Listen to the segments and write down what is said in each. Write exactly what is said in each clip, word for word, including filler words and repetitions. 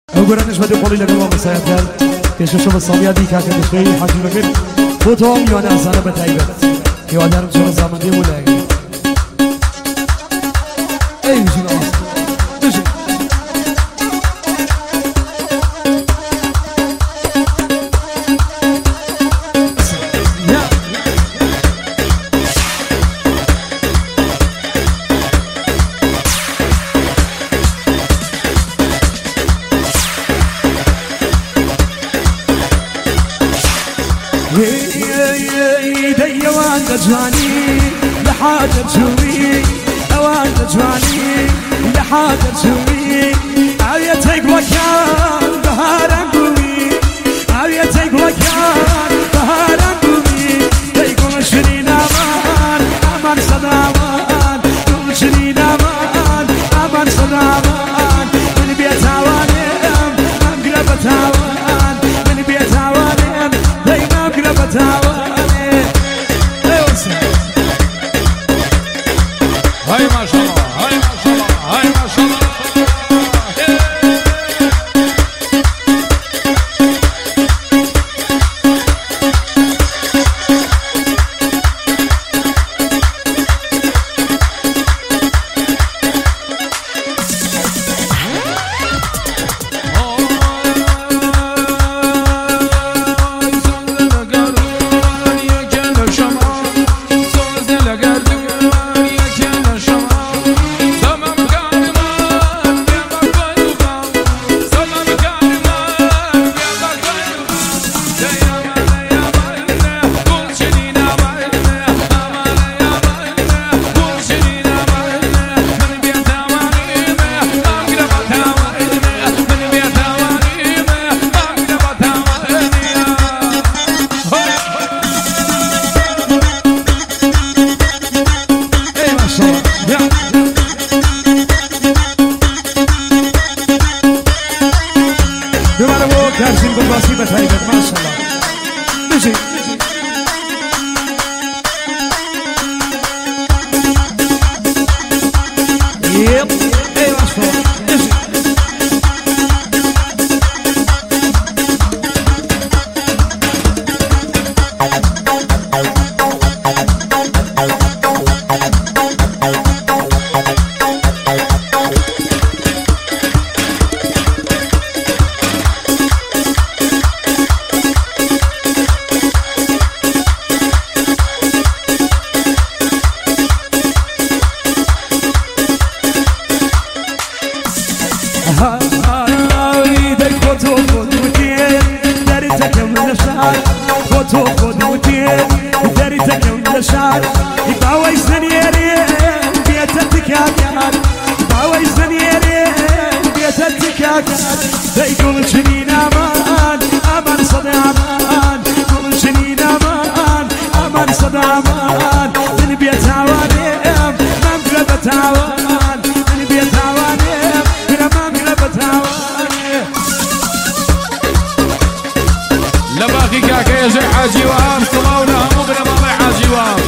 أقول أنا شبدي قولي لك الله مساعدة كشوف الصبية دي كانت تشتري حاجة مكان فوتهم يوانا أزانا بتعيبت يوانا رمشون الزامن دي ولا أي مشي ناس مشي جواني لحاجة تسوي أوان جواني لحاجة تسوي عيتك وكان بهار قوي عيتك وكان بهار قوي يقول شنين أمان أمان صدامان يقول شنين أمان أمان صدامان من بيت عوانيم أقلب تعوان من بيت عوانيم دايما أقلب تعوان هاي ما شاء الله هاي ما شاء الله هاي ما شاء الله كارسين بالباسيبة هايبت ما شاء الله نجي يب اي ما شاء الله نجي يقول شنين امان امان صدى امان يقول شنين امان امان صدى امان من بيت عوانيم ما انقلبت عوان من بيت عوانيم بلا ما انقلبت عوان لباقي كاكا يجي حاجي وام صمونا مغرب الله حاجي وام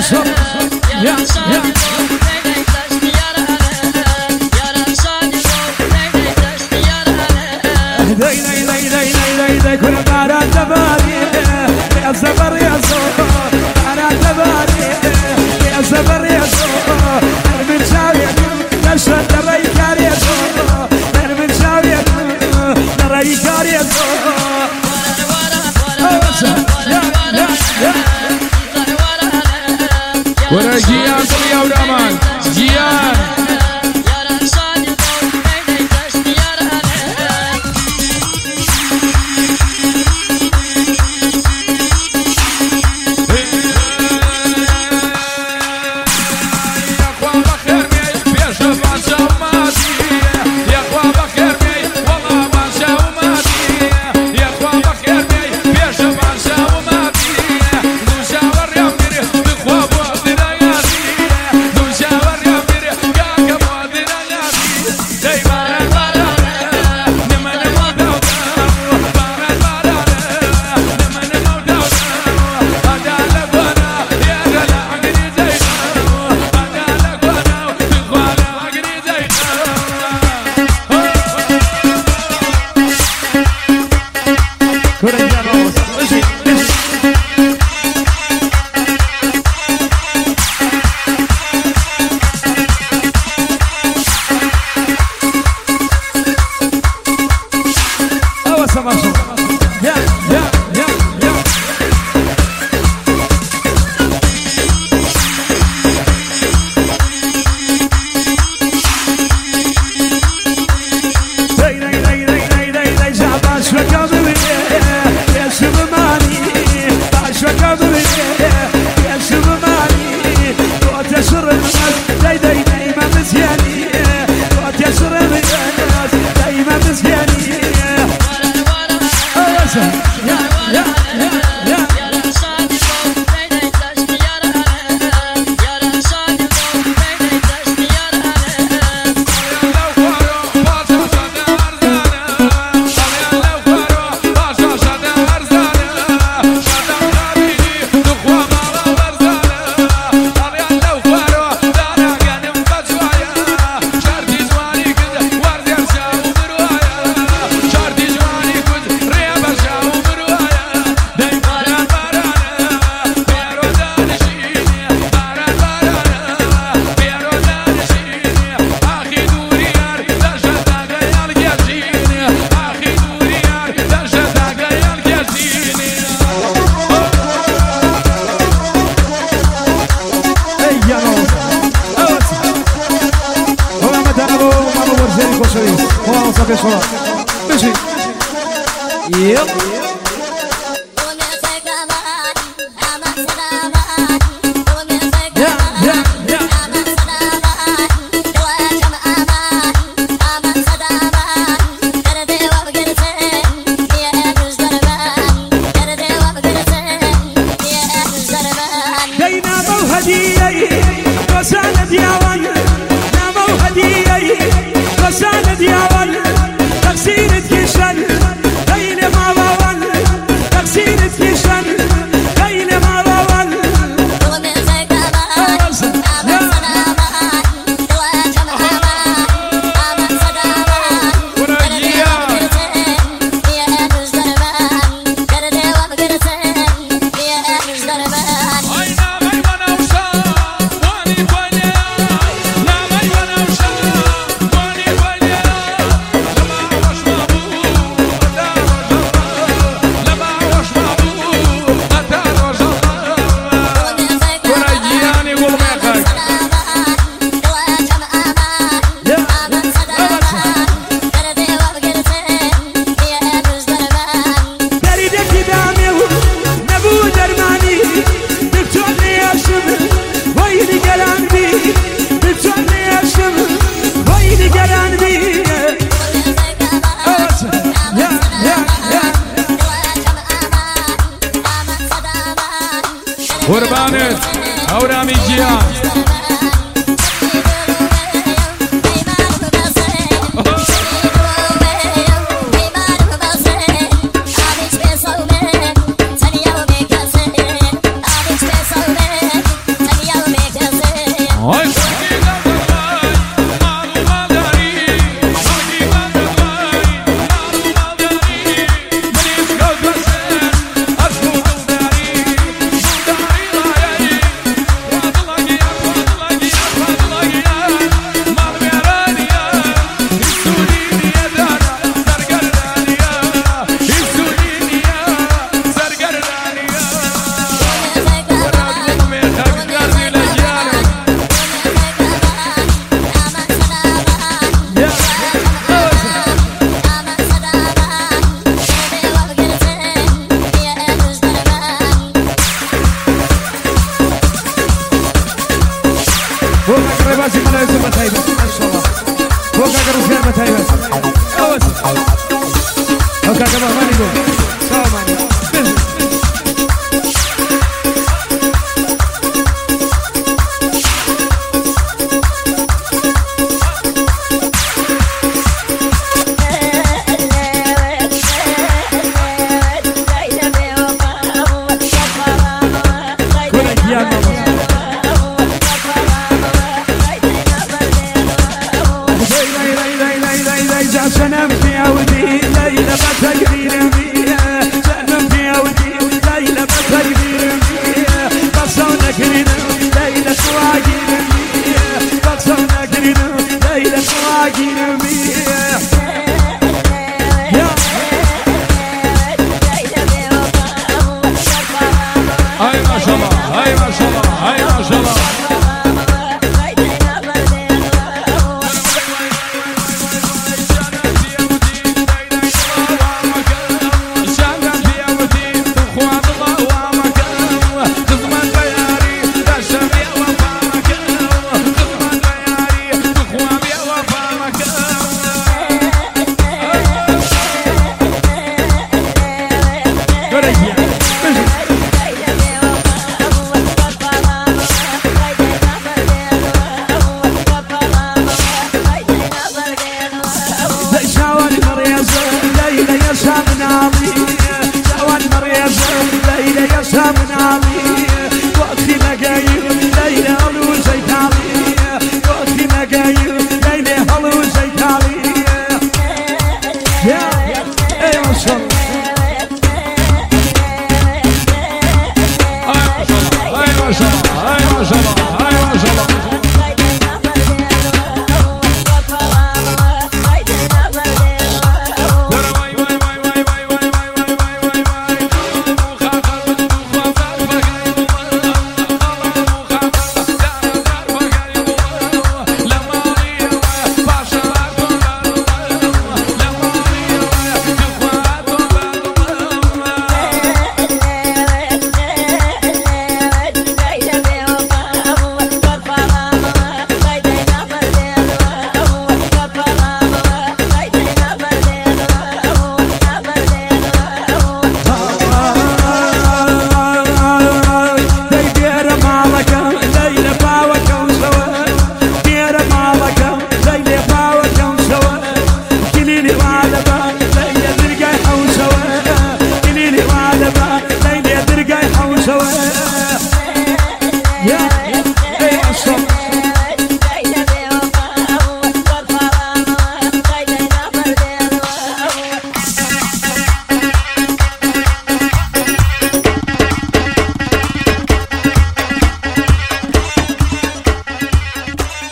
ورا جيان طليا ودامان جيان قربانت هورامي جيان هاي ما شاء الله هاي ما شاء الله هاي ما شاء الله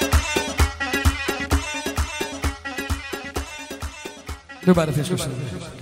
دوباره فيش مشكلة.